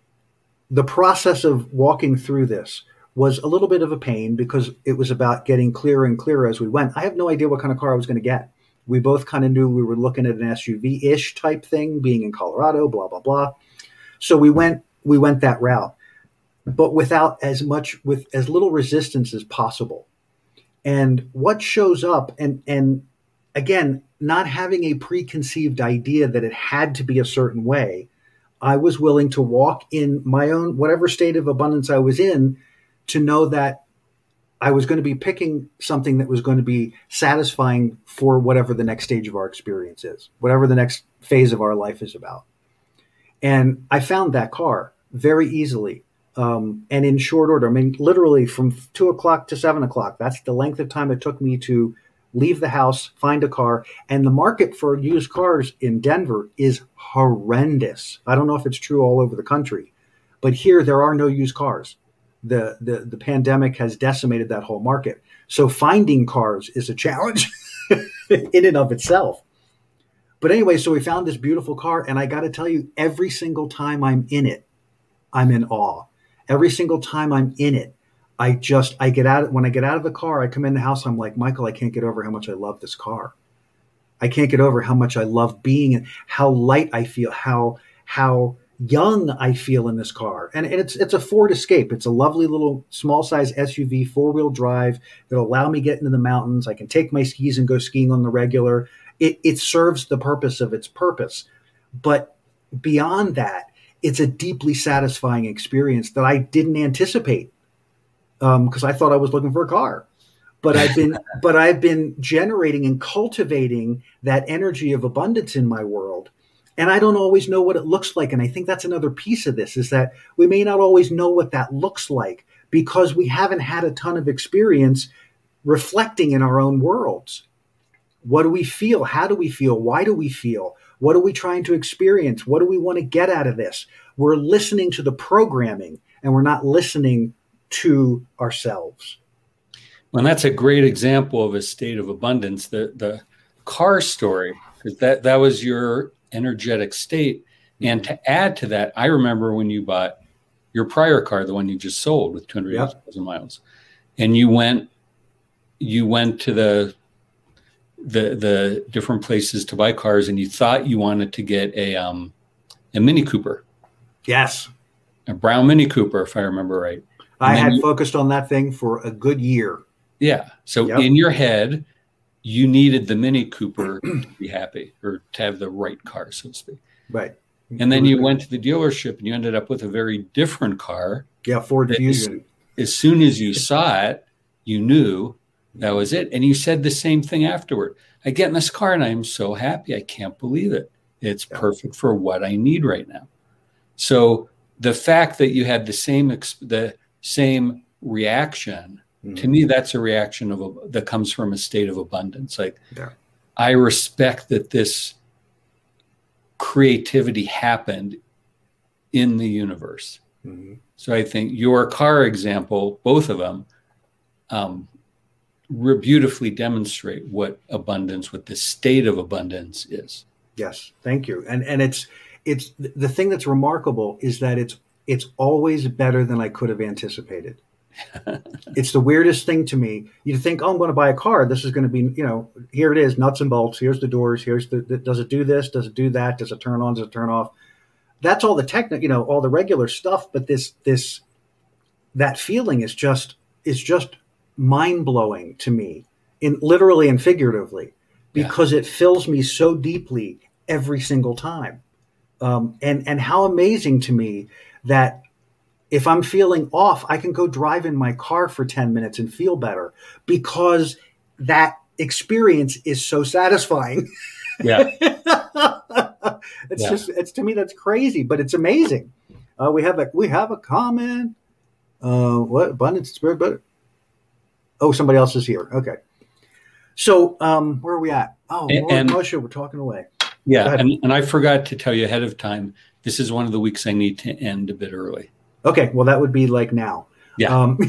the process of walking through this was a little bit of a pain because it was about getting clearer and clearer as we went. I have no idea what kind of car I was going to get. We both kind of knew we were looking at an S U V-ish type thing, being in Colorado, blah, blah, blah. So we went, we went that route, but without as much, with as little resistance as possible. And what shows up, and, and again, not having a preconceived idea that it had to be a certain way, I was willing to walk in my own, whatever state of abundance I was in, to know that I was going to be picking something that was going to be satisfying for whatever the next stage of our experience is, whatever the next phase of our life is about. And I found that car very easily um, and in short order. I mean, literally from two o'clock to seven o'clock, that's the length of time it took me to leave the house, find a car. And the market for used cars in Denver is horrendous. I don't know if it's true all over the country, but here there are no used cars. The, the, the pandemic has decimated that whole market. So finding cars is a challenge in and of itself. But anyway, so we found this beautiful car, and I got to tell you, every single time I'm in it, I'm in awe. Every single time I'm in it, I just, I get out, when I get out of the car, I come in the house, I'm like, Michael, I can't get over how much I love this car. I can't get over how much I love being and how light I feel, how, how young I feel in this car. And, and it's, it's a Ford Escape. It's a lovely little small size S U V, four wheel drive that'll allow me get into the mountains. I can take my skis and go skiing on the regular. It, it serves the purpose of its purpose. But beyond that, it's a deeply satisfying experience that I didn't anticipate because um, I thought I was looking for a car. But I've been, but I've been generating and cultivating that energy of abundance in my world. And I don't always know what it looks like. And I think that's another piece of this, is that we may not always know what that looks like because we haven't had a ton of experience reflecting in our own worlds. What do we feel? How do we feel? Why do we feel? What are we trying to experience? What do we want to get out of this? We're listening to the programming and we're not listening to ourselves. Well, that's a great example of a state of abundance. The the car story, because that, that was your energetic state. And to add to that, I remember when you bought your prior car, the one you just sold with two hundred eighty thousand yep. miles, and you went you went to the the the different places to buy cars, and you thought you wanted to get a um a Mini Cooper. Yes. A brown Mini Cooper, if I remember right. And I had you, focused on that thing for a good year. Yeah. So yep. in your head, you needed the Mini Cooper to be happy, or to have the right car, so to speak. Right. And then you went to the dealership and you ended up with a very different car. Yeah, Ford Fusion. As, as soon as you saw it, you knew that was it. And you said the same thing afterward. I get in this car and I'm so happy. I can't believe it. It's yeah. perfect for what I need right now. So the fact that you had the same the same reaction, mm-hmm. to me, that's a reaction of a, that comes from a state of abundance. Like, yeah. I respect that this creativity happened in the universe. Mm-hmm. So I think your car example, both of them, um, re- beautifully demonstrate what abundance, what the state of abundance is. Yes, thank you. And and it's it's the thing that's remarkable is that it's it's always better than I could have anticipated. It's the weirdest thing to me. You think, oh, I'm going to buy a car. This is going to be, you know, here it is, nuts and bolts. Here's the doors. Here's the, the does it do this? Does it do that? Does it turn on? Does it turn off? That's all the technical, you know, all the regular stuff. But this, this, that feeling is just, is just mind blowing to me, in literally and figuratively, because yeah. it fills me so deeply every single time. Um, and and how amazing to me that if I'm feeling off, I can go drive in my car for ten minutes and feel better because that experience is so satisfying. Yeah. It's yeah. just, it's to me, that's crazy, but it's amazing. Uh, we have a, we have a comment. Uh, what abundance spirit, but oh, somebody else is here. Okay. So, um, where are we at? Oh, and, Lord, and Moshe, we're talking away. Yeah. And, and I forgot to tell you ahead of time this is one of the weeks I need to end a bit early. Okay. Well, that would be like now. Yeah. Um,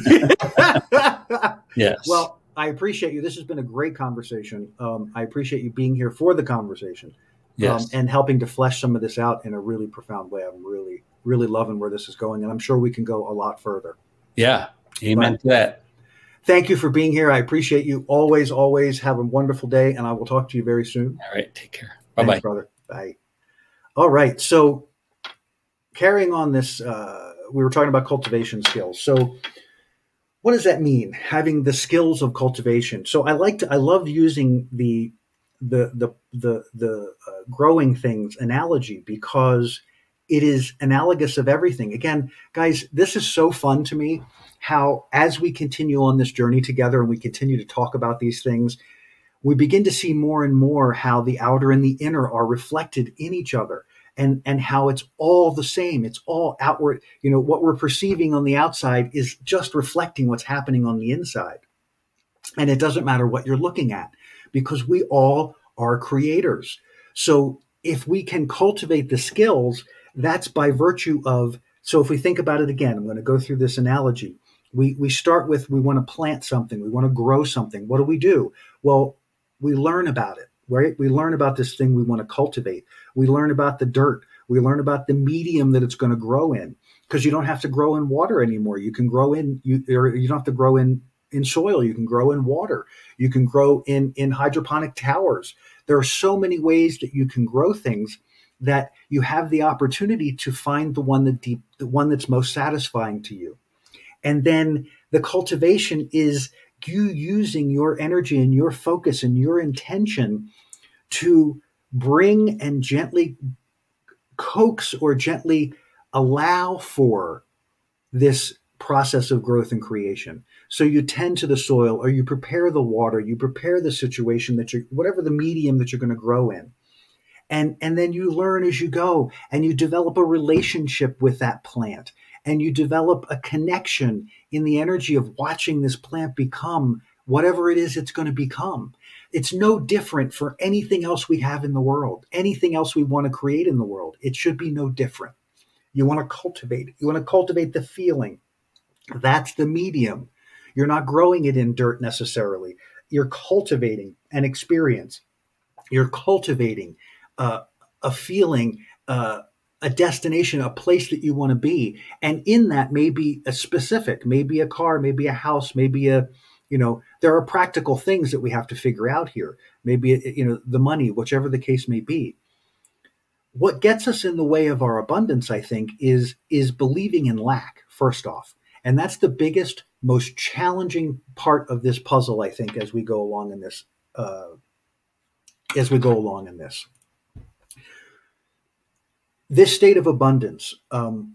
yes. Well, I appreciate you. This has been a great conversation. Um, I appreciate you being here for the conversation. Yes. Um, and helping to flesh some of this out in a really profound way. I'm really, really loving where this is going, and I'm sure we can go a lot further. Yeah. Amen but, to that. Thank you for being here. I appreciate you. Always, always have a wonderful day, and I will talk to you very soon. All right. Take care. Bye-bye. Thanks, brother. Bye. All right. So carrying on this, uh, we were talking about cultivation skills. So what does that mean? Having the skills of cultivation. So I like to, I love using the, the, the, the, the uh, growing things analogy because it is analogous of everything. Again, guys, this is so fun to me how as we continue on this journey together and we continue to talk about these things, we begin to see more and more how the outer and the inner are reflected in each other. And, and how it's all the same. It's all outward. You know, what we're perceiving on the outside is just reflecting what's happening on the inside. And it doesn't matter what you're looking at because we all are creators. So if we can cultivate the skills, that's by virtue of, so if we think about it again, I'm going to go through this analogy. We, we start with, we want to plant something. We want to grow something. What do we do? Well, we learn about it. Right? We learn about this thing we want to cultivate. We learn about the dirt. We learn about the medium that it's going to grow in because you don't have to grow in water anymore. You can grow in, you, or you don't have to grow in, in soil. You can grow in water. You can grow in, in hydroponic towers. There are so many ways that you can grow things that you have the opportunity to find the one that deep, the one that's most satisfying to you. And then the cultivation is you using your energy and your focus and your intention to bring and gently coax or gently allow for this process of growth and creation. So you tend to the soil or you prepare the water, you prepare the situation that you're, whatever the medium that you're going to grow in. And, and then you learn as you go and you develop a relationship with that plant. And you develop a connection in the energy of watching this plant become whatever it is it's going to become. It's no different for anything else we have in the world, anything else we want to create in the world. It should be no different. You want to cultivate. You want to cultivate the feeling. That's the medium. You're not growing it in dirt necessarily. You're cultivating an experience. You're cultivating uh, a feeling, uh, a destination, a place that you want to be. And in that may be a specific, maybe a car, maybe a house, maybe a, you know, there are practical things that we have to figure out here. Maybe, you know, the money, whichever the case may be. What gets us in the way of our abundance, I think, is, is believing in lack, first off. And that's the biggest, most challenging part of this puzzle, I think, as we go along in this, uh, as we go along in this. This state of abundance um,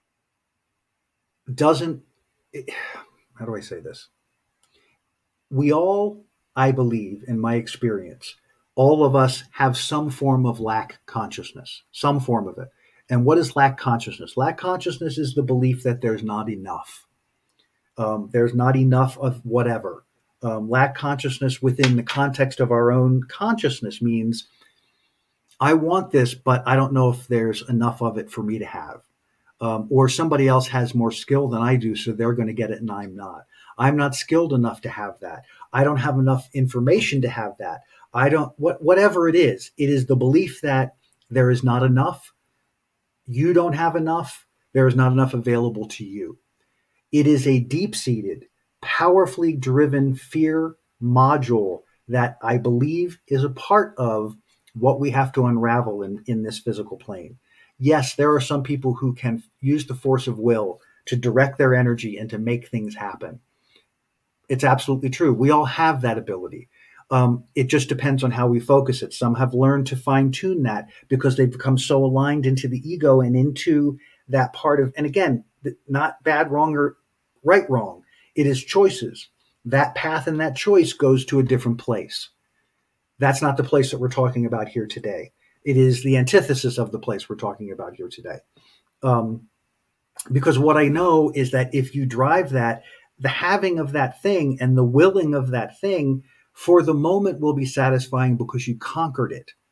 doesn't, how do I say this? We all, I believe, in my experience, all of us have some form of lack consciousness, some form of it. And what is lack consciousness? Lack consciousness is the belief that there's not enough. Um, there's not enough of whatever. Um, lack consciousness within the context of our own consciousness means I want this, but I don't know if there's enough of it for me to have. Um, or somebody else has more skill than I do, so they're going to get it and I'm not. I'm not skilled enough to have that. I don't have enough information to have that. I don't, what, whatever it is, it is the belief that there is not enough. You don't have enough. There is not enough available to you. It is a deep-seated, powerfully driven fear module that I believe is a part of what we have to unravel in, in this physical plane. Yes, there are some people who can use the force of will to direct their energy and to make things happen. It's absolutely true. We all have that ability. Um, it just depends on how we focus it. Some have learned to fine-tune that because they've become so aligned into the ego and into that part of, and again, not bad, wrong, or right, wrong. It is choices. That path and that choice goes to a different place. That's not the place that we're talking about here today. It is the antithesis of the place we're talking about here today. Um, because what I know is that if you drive that, the having of that thing and the willing of that thing for the moment will be satisfying because you conquered it.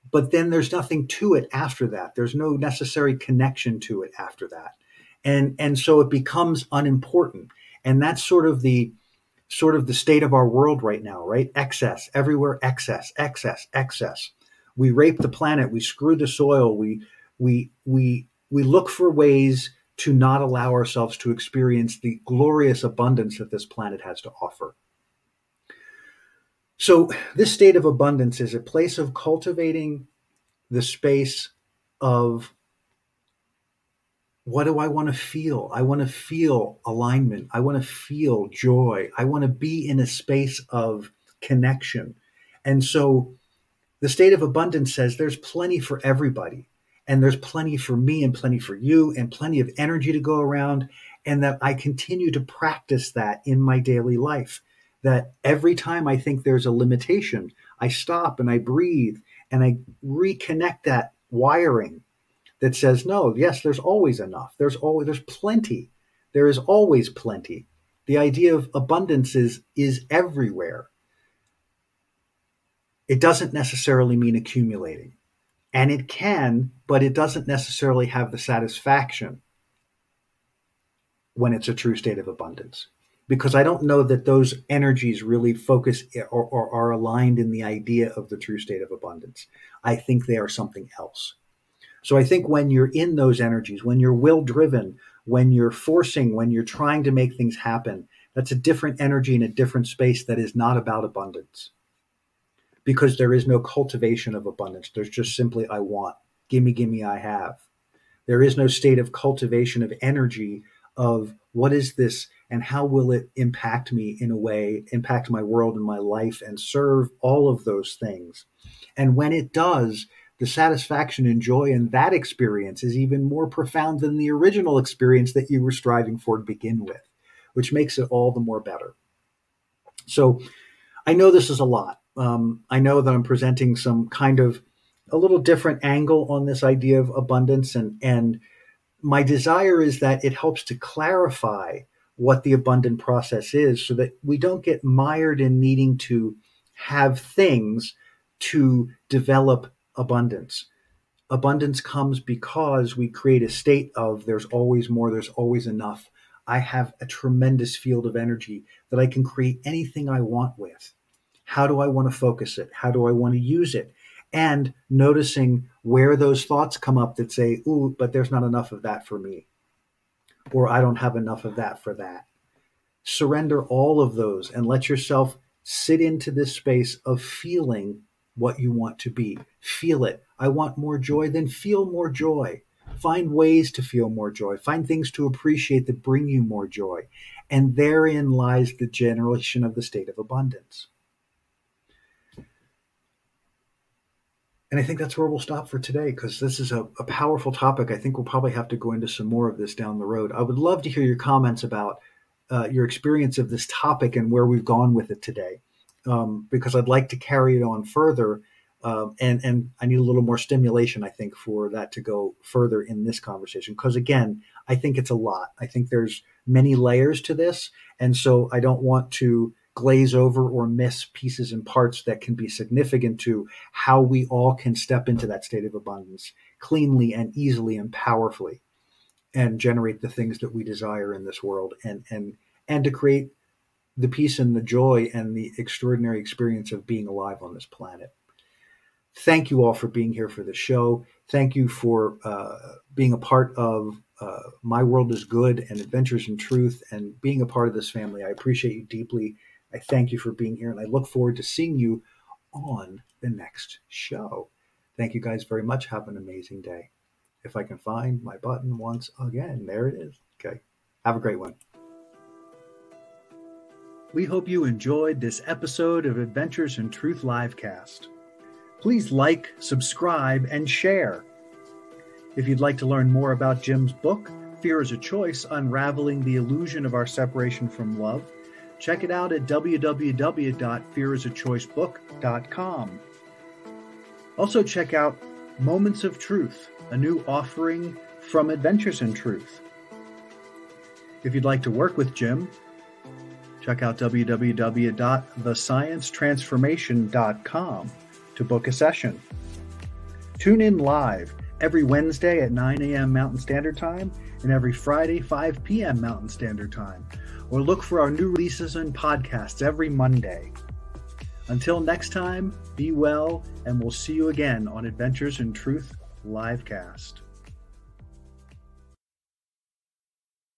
but then there's nothing to it after that. There's no necessary connection to it after that. And, and so it becomes unimportant. And that's sort of the, sort of the state of our world right now, right? Excess, everywhere, excess, excess, excess. We rape the planet, we screw the soil, we, we, we, we look for ways to not allow ourselves to experience the glorious abundance that this planet has to offer. So this state of abundance is a place of cultivating the space of, what do I want to feel? I want to feel alignment. I want to feel joy. I want to be in a space of connection. And so the state of abundance says there's plenty for everybody. And there's plenty for me and plenty for you and plenty of energy to go around. And that I continue to practice that in my daily life. That every time I think there's a limitation, I stop and I breathe and I reconnect that wiring that says, no, yes, there's always enough. There's always, there's plenty. There is always plenty. The idea of abundance is, is everywhere. It doesn't necessarily mean accumulating. And it can, but it doesn't necessarily have the satisfaction when it's a true state of abundance. Because I don't know that those energies really focus or, or are aligned in the idea of the true state of abundance. I think they are something else. So I think when you're in those energies, when you're will driven, when you're forcing, when you're trying to make things happen, that's a different energy in a different space that is not about abundance. Because there is no cultivation of abundance. There's just simply, I want, gimme, gimme, I have. There is no state of cultivation of energy of what is this and how will it impact me in a way, impact my world and my life and serve all of those things. And when it does, the satisfaction and joy in that experience is even more profound than the original experience that you were striving for to begin with, which makes it all the more better. So I know this is a lot. Um, I know that I'm presenting some kind of a little different angle on this idea of abundance. And, and my desire is that it helps to clarify what the abundant process is so that we don't get mired in needing to have things to develop abundance. Abundance comes because we create a state of there's always more, there's always enough. I have a tremendous field of energy that I can create anything I want with. How do I want to focus it? How do I want to use it? And noticing where those thoughts come up that say, ooh, but there's not enough of that for me. Or I don't have enough of that for that. Surrender all of those and let yourself sit into this space of feeling what you want to be. Feel it. I want more joy, then feel more joy. Find ways to feel more joy. Find things to appreciate that bring you more joy. And therein lies the generation of the state of abundance. And I think that's where we'll stop for today, because this is a, a powerful topic. I think we'll probably have to go into some more of this down the road. I would love to hear your comments about uh, your experience of this topic and where we've gone with it today, um, because I'd like to carry it on further. Uh, and, and I need a little more stimulation, I think, for that to go further in this conversation. Because, again, I think it's a lot. I think there's many layers to this. And so I don't want to glaze over or miss pieces and parts that can be significant to how we all can step into that state of abundance cleanly and easily and powerfully and generate the things that we desire in this world and, and, and to create the peace and the joy and the extraordinary experience of being alive on this planet. Thank you all for being here for the show. Thank you for uh, being a part of uh, My World is Good and Adventures in Truth and being a part of this family. I appreciate you deeply. I thank you for being here, and I look forward to seeing you on the next show. Thank you guys very much. Have an amazing day. If I can find my button once again, there it is. Okay. Have a great one. We hope you enjoyed this episode of Adventures in Truth Livecast. Please like, subscribe, and share. If you'd like to learn more about Jim's book, Fear is a Choice, Unraveling the Illusion of Our Separation from Love, check it out at w w w dot fear is a choice book dot com. Also check out Moments of Truth, a new offering from Adventures in Truth. If you'd like to work with Jim, check out w w w dot the science transformation dot com to book a session. Tune in live every Wednesday at nine a.m. Mountain Standard Time and every Friday, five p.m. Mountain Standard Time. Or look for our new releases and podcasts every Monday. Until next time, be well, and we'll see you again on Adventures in Truth Livecast.